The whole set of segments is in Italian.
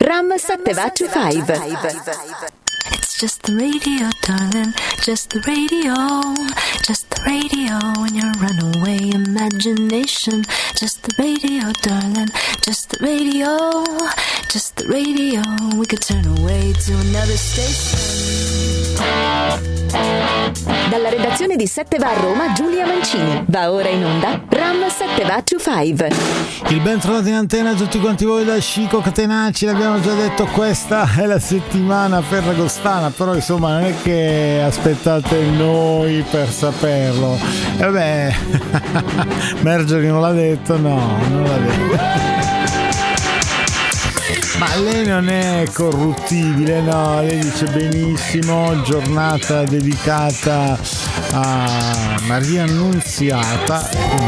Ram 725. It's just the radio, darling, just the radio, just the radio in your runaway imagination. Just the radio, darling, just the radio, just the radio. We could turn away to another station. Dalla redazione di 7 va a Roma, Giulia Mancini. Va ora in onda Ram 725. Il ben trovato in antena a tutti quanti voi da Chico Catenacci. L'abbiamo già detto, questa è la settimana ferragostana, però insomma non è che aspettate noi per saperlo. E vabbè, Marjorie non l'ha detto, no, non l'ha detto. Ma lei non è corruttibile, no, lei dice benissimo, giornata dedicata a Maria Annunziata.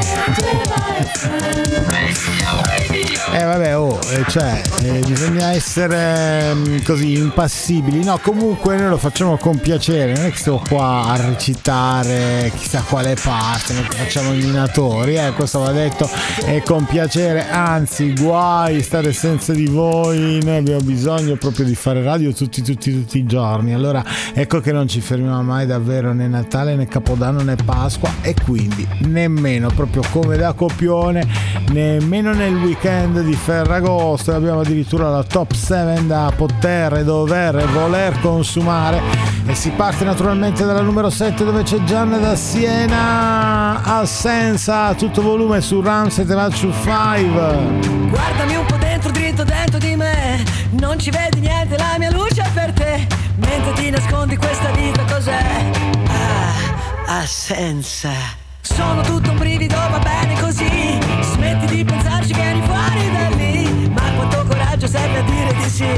Bisogna essere così impassibili. No, comunque noi lo facciamo con piacere, non è che stiamo qua a recitare chissà quale parte, noi facciamo i minatori, questo va detto, e con piacere, anzi guai stare senza di voi, noi abbiamo bisogno proprio di fare radio tutti i giorni, allora ecco che non ci fermiamo mai davvero, né Natale né Capodanno né Pasqua, e quindi nemmeno proprio come da copione, nemmeno nel weekend di Ferragosto abbiamo addirittura la top 7 da poter, dover e voler consumare, e si parte naturalmente dalla numero 7 dove c'è Gianna da Siena, Assenza a tutto volume su Ram 725. Guardami un po' dentro, dritto dentro di me, non ci vedi niente, la mia luce è per te, mentre ti nascondi questa vita cos'è? Assenza. Sono tutto un brivido, va bene così, smetti di pensarci, vieni fuori da lì, ma quanto coraggio serve a dire di sì?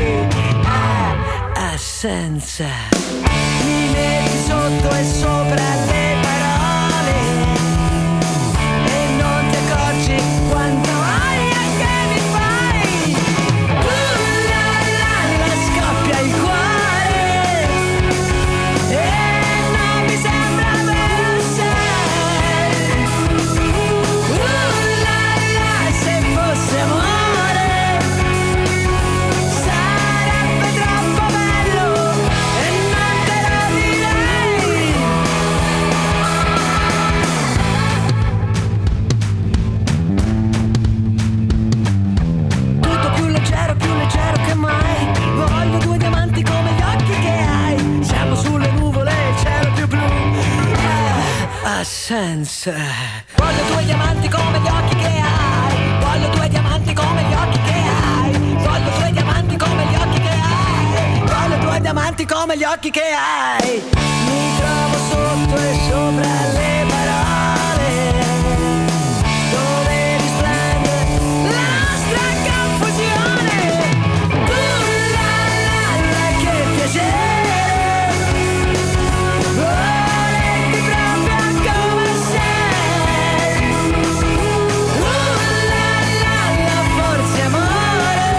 Assenza. Mi metti sotto e sopra le parole e non ti accorgi quanto aria che mi fai. La scoppia il cuore e non mi sembra vero se se fosse amore sarebbe troppo bello e non te lo direi. Tutto più leggero che mai, voglio due diamanti come gli occhi che hai, siamo sulle nuvole, il cielo più blu. Assenza. Voglio due diamanti come gli occhi che hai, voglio due diamanti come gli occhi che hai, voglio due diamanti come gli occhi che hai, voglio due diamanti come gli occhi che hai. Mi trovo sotto e sopra le parole dove risplende la nostra confusione. Che piacere, volerti proprio come sei. Forse amore,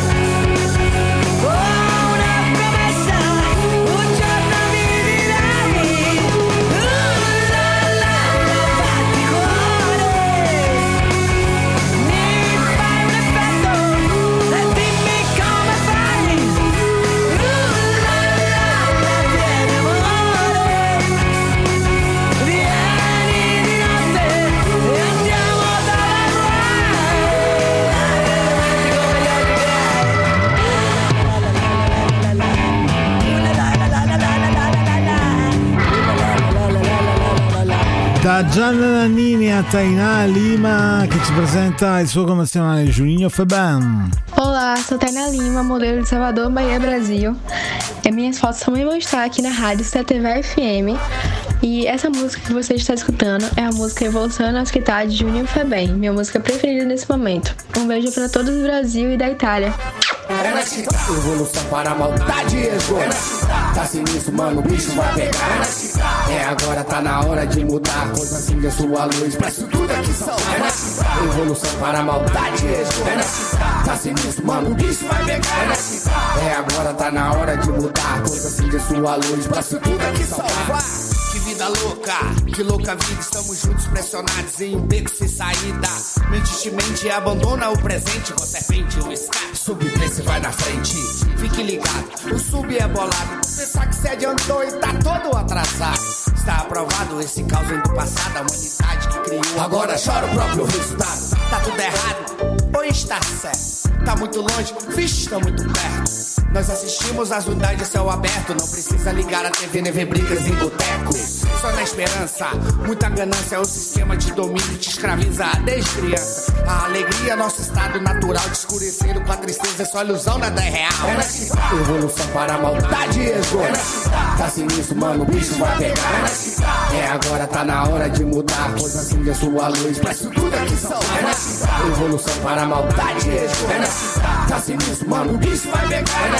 una promessa, un giorno mi direi. Batti cuore, mi fai un effetto e dimmi come fai. Vieni amore, vieni di notte e andiamo dalla Da Gianna Nannini a Tainá Lima, che ci presenta il suo connazionale Juninho Febem. Olá, sou Tainá Lima, modelo de Salvador, Bahia, Brasil. E minhas fotos também vão estar aqui na rádio CTV FM. E essa música que você está escutando é a música Evolução Nosso Que Tá, de Juninho Febem, minha música preferida nesse momento. Um beijo para todos do Brasil e da Itália. Evolução para a maldade e ego. Tá sinistro, mano, o bicho vai pegar. Agora tá na hora de mudar. Coisa assim de sua luz, pra isso tudo aqui só. Evolução para a maldade e ego. Tá sinistro, mano, o bicho vai pegar. Agora tá na hora de mudar. Coisa assim de sua luz, pra isso tudo aqui só. Que vida louca, que louca vida. Estamos juntos pressionados em um beco sem saída. Mente abandona o presente com serpente o escape. Subir e vai na frente. ligado. O sub é bolado, pensar que cê adiantou e tá todo atrasado. Está aprovado esse caos do passado, a humanidade que criou. Agora chora o próprio resultado. Tá tudo errado, ou está certo? Tá muito longe, vixe, tá muito perto. Nós assistimos às unidades de céu aberto. Não precisa ligar a TV nem ver brigas em boteco. Só na esperança, muita ganância. O sistema de domínio te escraviza desde criança. A alegria, nosso estado natural de escurecer com a tristeza, é só ilusão, nada é real. Evolução para a maldade e ego. Tá sinistro, mano, o bicho vai pegar. Agora tá na hora de mudar. Pois acende a sua luz, presta tudo aqui só. Evolução para a maldade e ego. Tá sinistro, mano, o bicho vai pegar.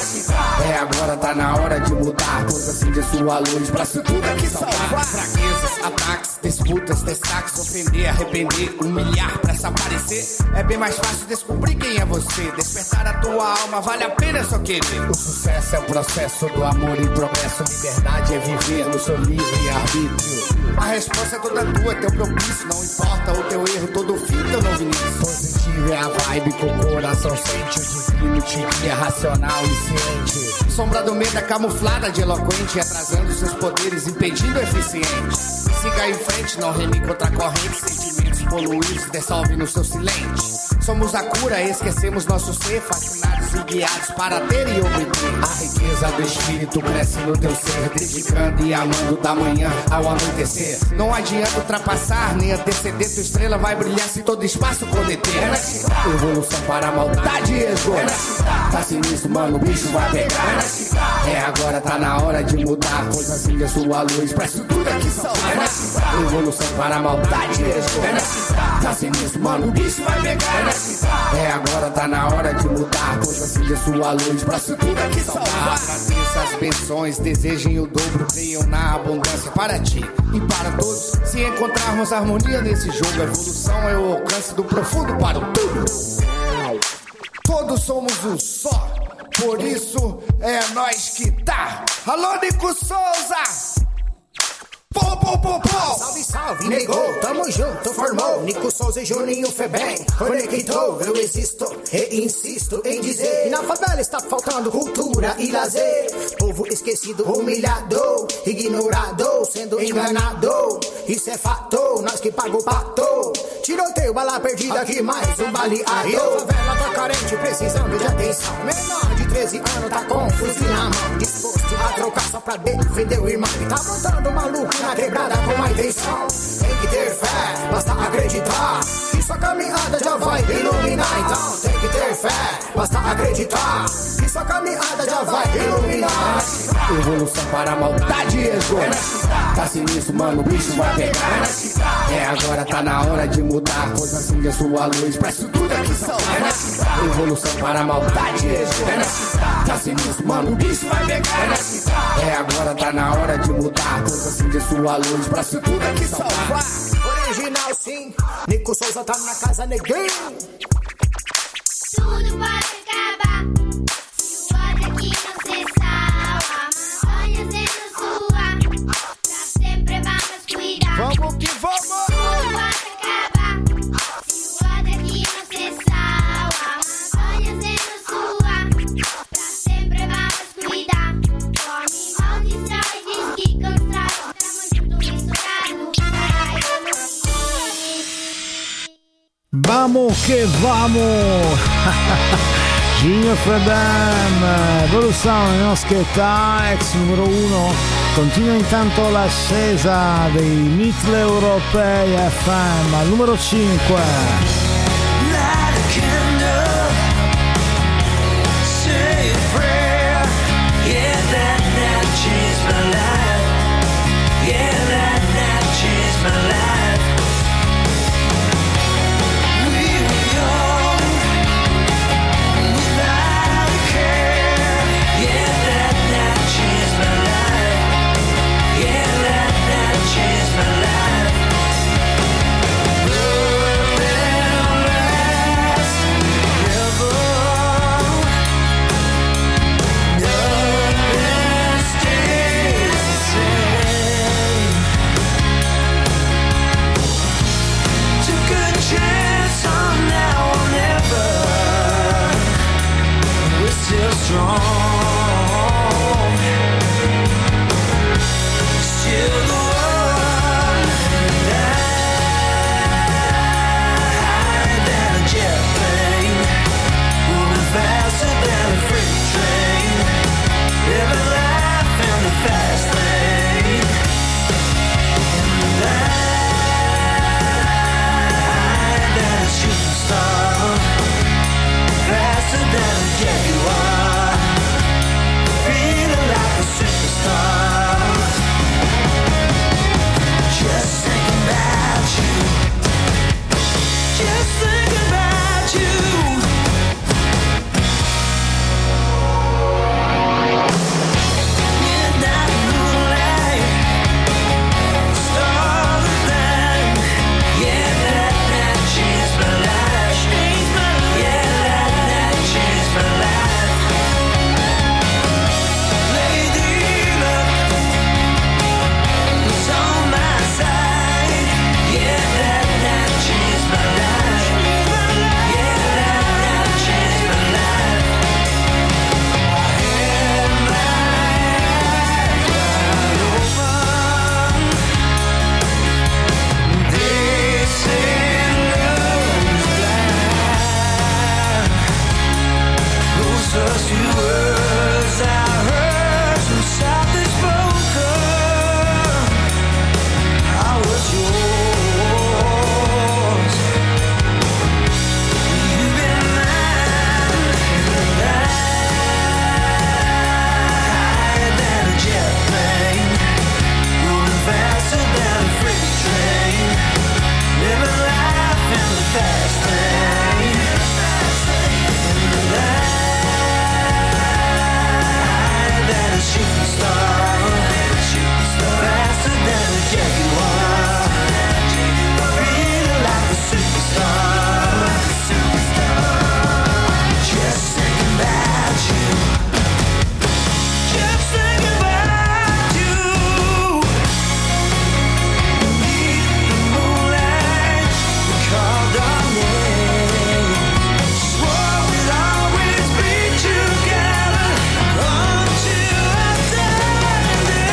Agora tá na hora de mudar. Pois acende a sua luz, presta tudo aqui só. Fraquezas, ataques, disputas, destaques, ofender, arrepender, humilhar pra se aparecer. É bem mais fácil descobrir quem é você. Despertar a tua alma, vale a pena só querer. O sucesso é o processo do amor e progresso. Liberdade é viver no seu livre arbítrio. A resposta é toda tua, teu propício. Não importa o teu erro, todo fim teu novo início. Positivo é a vibe que o coração sente. O divino te guia, racional e ciente. Sombra do medo é camuflada de eloquente, atrasando seus poderes, impedindo o eficiente. Siga em frente, não reme contra a corrente. Sentimentos poluídos dissolvem no seu silente. Somos a cura, esquecemos nosso ser, fascinados e guiados para ter e obter. A riqueza do espírito cresce no teu ser, dedicando e amando da manhã ao anoitecer. Não adianta ultrapassar, nem anteceder, tua estrela vai brilhar se todo espaço condeter. Evolução para a maldade e ego. Tá sinistro, mano, o bicho vai pegar. Agora tá na hora de mudar, pois acende a sua luz, presta tudo aqui só. Evolução para a maldade e ego. Tá sinistro, mano, o bicho vai pegar. Agora tá na hora de mudar, pois acende a sua luz, presta tudo aqui só. Agradeça as bênçãos, desejem o dobro, creiam na abundância para ti e para todos. Se encontrarmos harmonia nesse jogo, a evolução é o alcance do profundo para o tudo. Todos somos um só, por isso é nós que tá. Alô, Nico Souza! Pô, pô, pô, pô! Salve, salve, negou, tamo junto, formou Nico Souza e Juninho Febem, conectou, eu existo e insisto em dizer que na favela está faltando cultura e lazer. Povo esquecido, humilhado, ignorado, sendo enganado. Isso é fato, nós que paga o pato. Tiroteio, bala perdida aqui, mais um baleado. E a favela tá carente, precisando de atenção. Menor de 13 anos tá com um fuzil na mão, disposto a trocar só pra defender o irmão. E tá montando maluco na quebrada com uma intenção. Tem que ter fé, basta acreditar que sua caminhada já vai iluminar. Então tem que ter fé, basta acreditar que sua caminhada já vai iluminar. Evolução para a maldade e ego. Tá sinistro, mano, o bicho vai pegar. Agora tá na hora de mudar, pois acende a sua luz, presta tudo aqui só. Evolução para a maldade e ego. Tá sinistro, mano, o bicho vai pegar. Agora tá na hora de mudar, pois acende a sua luz, presta tudo aqui só. Original sim, Nico Souza tá na casa, neguinho. Tudo pode acabar se o ódio aqui não cessar. A Amazônia sendo sua, pra sempre vamos cuidar. Vamos que vamos! Tudo pode acabar se o ódio aqui não cessar. A Amazônia sendo sua, pra sempre vamos cuidar. Come, maldição e diz que constrói. Tamo junto, misturado, para evoluir. Vamos que vamos! Gino Fredem, evoluzione non scherza, ex numero 1. Continua intanto l'ascesa dei Mitteleuropei FM al numero 5. Strong. first few words I heard so softly spoken, I was yours. You've been mine, and higher than a jet plane, rolling faster than a freight train, living life in the fast lane. Higher than a shooting star, faster than a Jaguar, feeling like a superstar. Just thinking about you, just thinking about you. Beneath the moonlight, we called our names, swore we'd always be together until our dying day.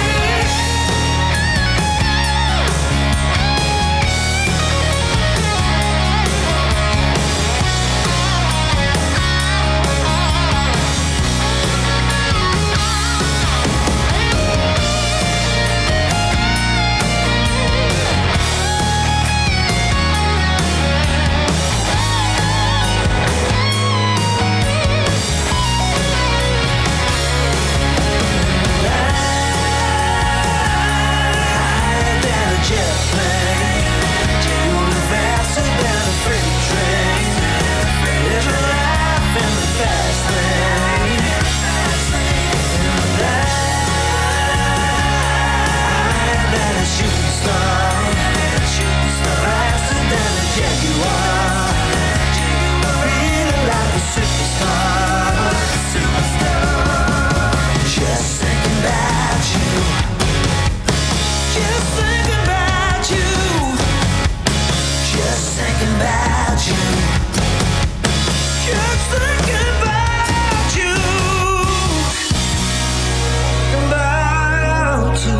Higher than a jet plane, going faster than a freight train, living life in the fast lane. Higher than a shooting star, faster than a Jaguar, feeling like a superstar. Just thinking about you, just thinking about you, just thinking about you, just thinking about you, about you.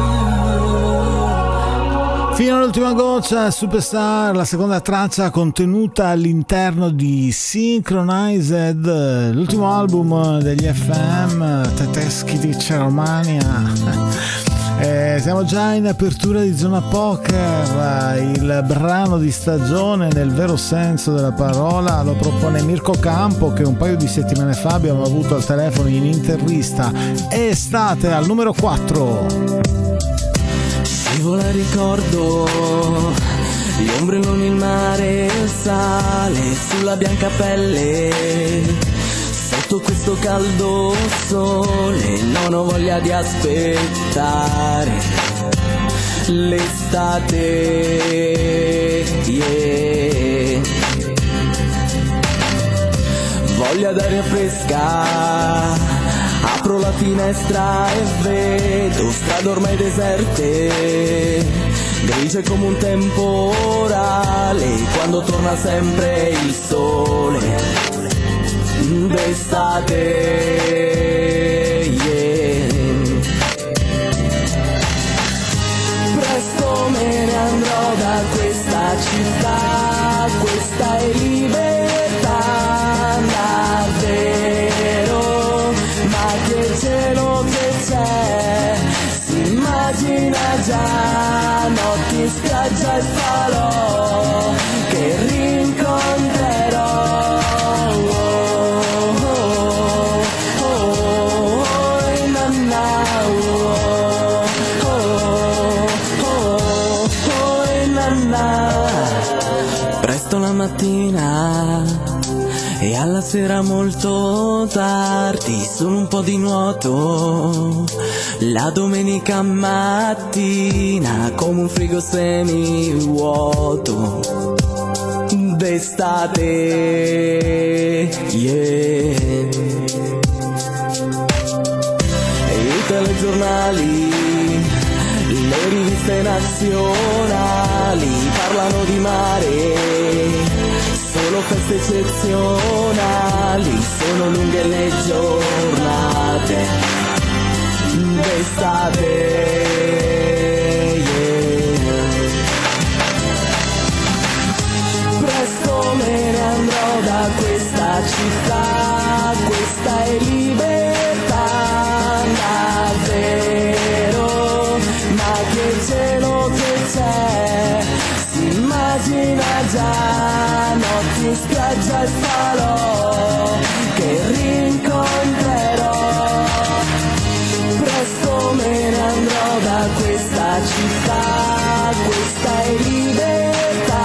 Fino all'ultima goccia, Superstar, la seconda traccia contenuta all'interno di Synchronized, l'ultimo album degli FM tedeschi di Ceromania. Siamo già in apertura di Zona Poker, il brano di stagione nel vero senso della parola lo propone Mirko Campo, che un paio di settimane fa abbiamo avuto al telefono in intervista. Estate al numero 4. Scivola il ricordo, gli ombrelloni, il mare, il sale sulla bianca pelle. Sotto questo caldo sole non ho voglia di aspettare l'estate, yeah. Voglia d'aria fresca, apro la finestra e vedo strade ormai deserte, grigie come un temporale, quando torna sempre il sole d'estate, yeah. Presto me ne andrò da questa città, questa è libertà davvero, ma che cielo che c'è, si immagina già notti in spiaggia e falò che rincontrerò. Presto la mattina e alla sera molto tardi, solo un po' di nuoto. La domenica mattina come un frigo semivuoto d'estate, yeah. I telegiornali, le riviste nazionali parlano di mare, solo feste eccezionali, sono lunghe le giornate d'estate, yeah. Presto me ne andrò da questa città, questa è è libertà davvero, ma che cielo che c'è, si immagina già notti in spiaggia e falò che rincontrerò. Presto me ne andrò da questa città, questa è libertà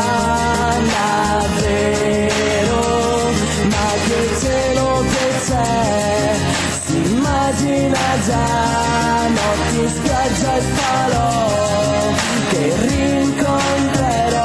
davvero, ma che cielo che c'è, si immagina già notti in spiaggia e falò che rincontrerò.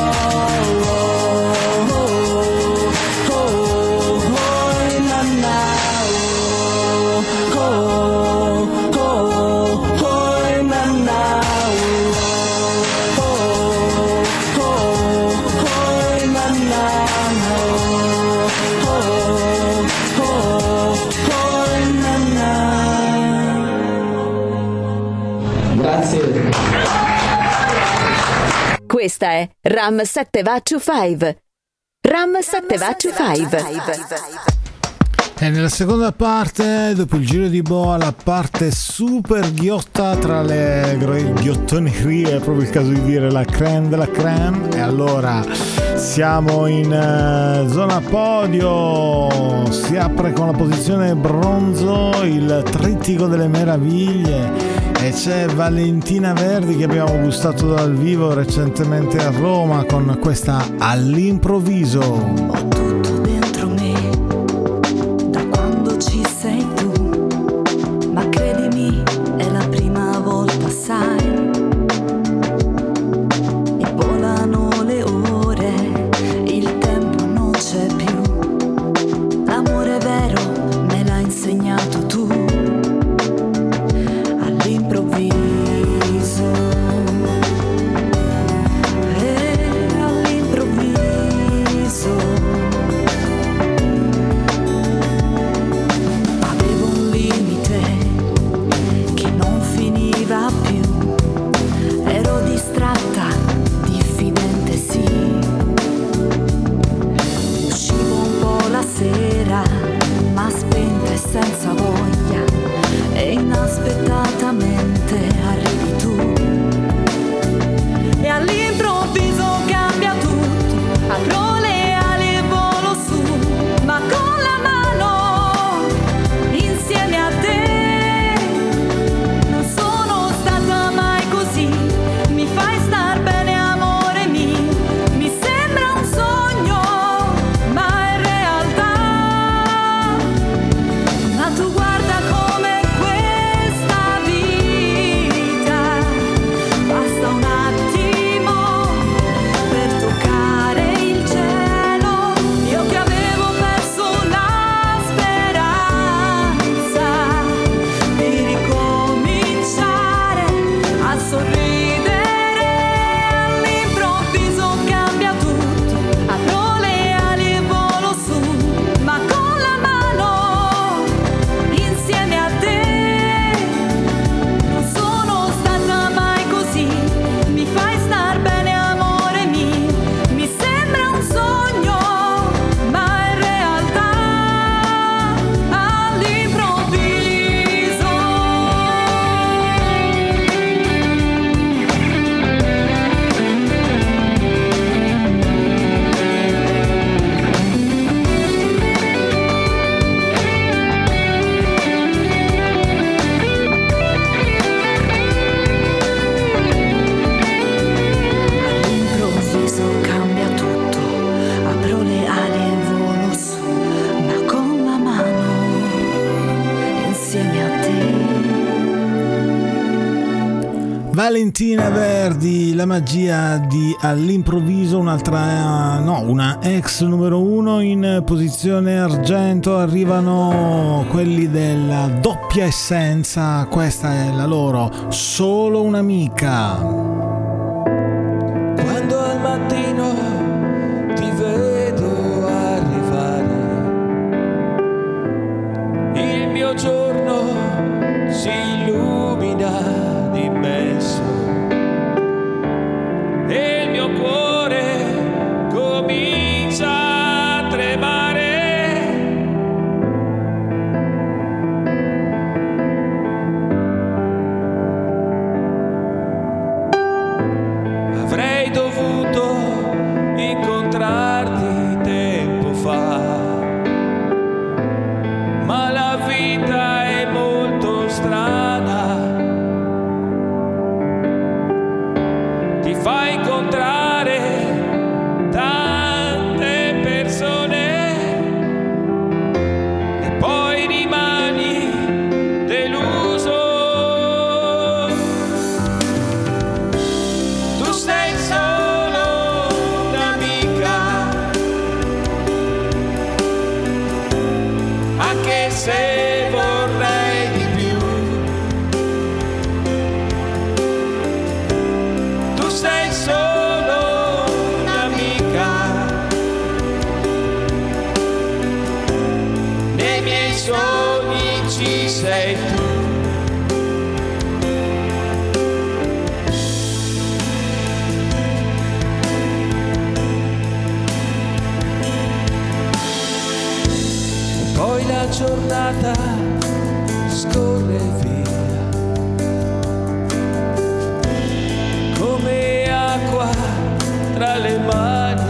Questa è Ram 7 va to 5. Ram 7 va to 5. E nella seconda parte, dopo il giro di boa, la parte super ghiotta tra le ghiottonerie, è proprio il caso di dire la crème della crème. E allora siamo in zona podio, si apre con la posizione bronzo il trittico delle meraviglie e c'è Valentina Verdi che abbiamo gustato dal vivo recentemente a Roma con questa All'improvviso. Ho tutto dentro me da quando ci sei tu, ma credimi è la prima volta, sai, e volano le ore, il tempo non c'è più, l'amore vero me l'ha insegnato tu, all'improvviso. Ma spenta e senza voglia, e inaspettatamente arrivi tu, e all'improvviso cambia tutto, apro le ali e volo su, ma con la mano insieme a te. Non sono stata mai così, mi fai star bene amore mio, mi sembra un sogno ma è realtà. Ma tu guarda come questa vita, basta un attimo per toccare il cielo. Io che avevo perso la speranza di ricominciare a sorridere, all'improvviso cambia tutto, apro le ali e volo su, ma con la mano insieme a te. Non sono stata mai così, mi fai star bene amore mio, mi sembra un sogno ma è realtà, all'improvviso. All'improvviso cambia tutto, apro le ali e volo su, ma con la mano insieme a te. Valentina Verdi, la magia di All'improvviso, una ex numero 1 in posizione argento. Arrivano quelli della doppia essenza, questa è la loro Solo un'amica. Quando al mattino ti vedo arrivare, il mio giorno si illumina d'immenso e il mio cuore comincia a tremare. strada ti fa incontrare tante persone e poi rimani deluso. Tu sei solo un'amica, anche se vorrei di più. Tu sei solo un'amica, nei miei sogni ci sei tu. Poi la giornata scorre via come acqua tra le mani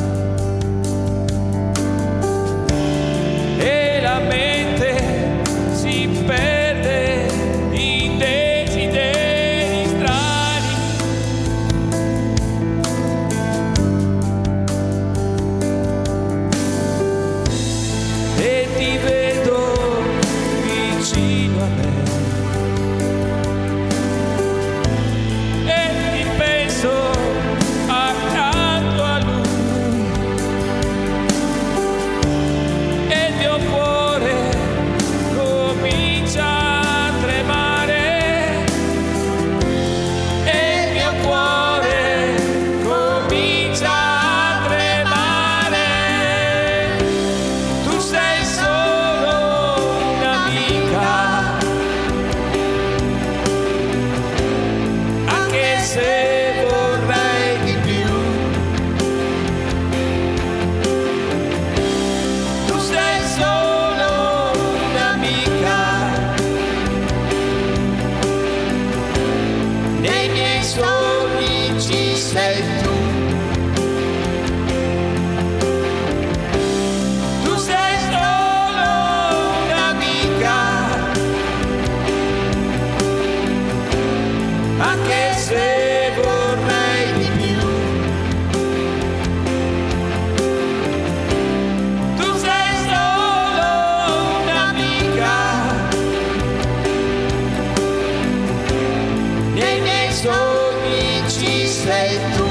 e la mente si perde in desideri strani. E ti vedo vicino a me e ti penso accanto a lui e il mio cuore comincia a tremare e il mio cuore comincia a tremare. Tu sei solo un'amica, anche se vorrei di più. Tu sei solo un'amica, nei miei sogni ci sei tu. Tu sei solo un'amica, anche se vorrei di più. Tu sei solo un'amica, nei miei sogni ci sei tu.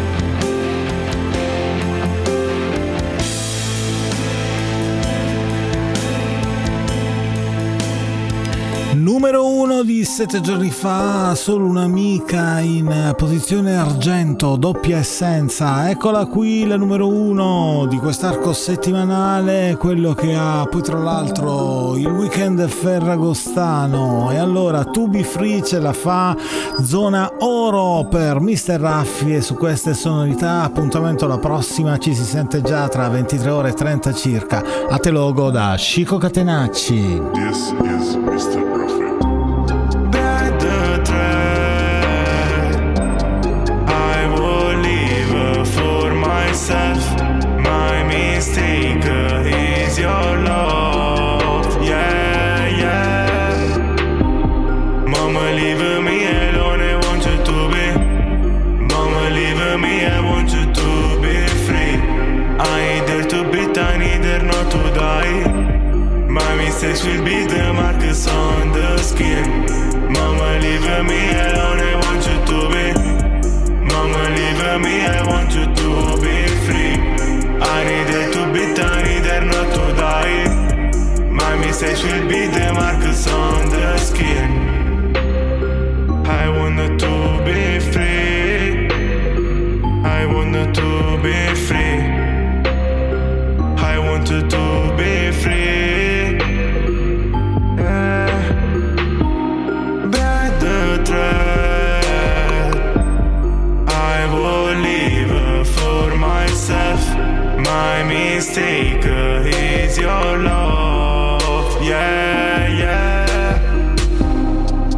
Numero 1 di 7 giorni fa, solo un'amica in posizione argento, doppia essenza. Eccola qui la numero 1 di quest'arco settimanale, quello che ha poi tra l'altro il weekend ferragostano. E allora To Be Free ce la fa, zona oro per Mr. Raffi, e su queste sonorità appuntamento alla prossima, ci si sente già tra 23 ore e 30 circa. A te logo da Chico Catenacci. This is Mr. Prophet. Better thread, I will leave for myself. My mistake is your love. Yeah, yeah. Mama, leave me alone. I want you to be. Mama, leave me. I want you to be free. I dare to be tiny, dare not to die. My mistakes will be the marks on the skin. Mama, leave me alone, I want you to be. Mama, leave me, I want you to be free. I needed to be tiny, dare not to die. My mistakes will be the marks on the skin. I wanted to be free. I wanted to be free. I wanted to be free. I will live for myself. My mistake is your love. Yeah, yeah.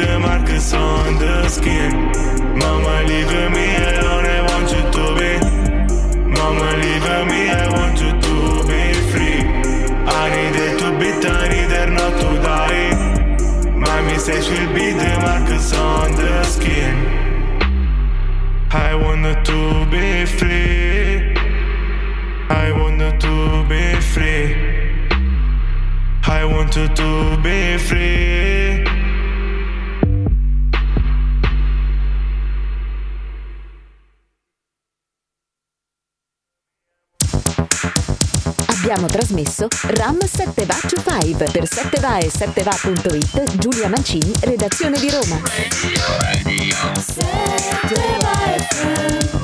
the markers on the skin. Mama, leave me alone, I want you to be. Mama, leave me, I want you to be free. I needed to be done, either not to die. My mistakes will be the markers on the skin. I wanted to be free. I wanted to be free. I wanted to be free. Abbiamo trasmesso Ram 7 Va to 5 per 7va e 7va.it. Giulia Mancini, redazione di Roma. Radio 7 Va FM.